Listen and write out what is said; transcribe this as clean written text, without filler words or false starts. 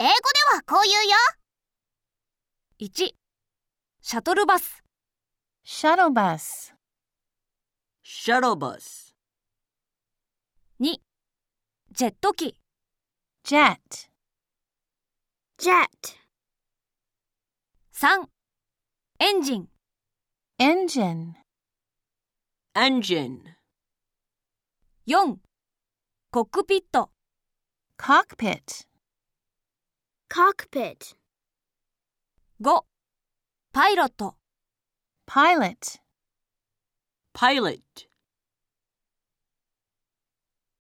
英語ではこう言うよ。 1、シャトルバス。 shuttle bus, shuttle bus, 2、ジェット機。 jet, jet, 3、エンジン。 engine, engine, 4、コックピット。 cockpit, cockpit, 5、パイロット。 pilot, pilot,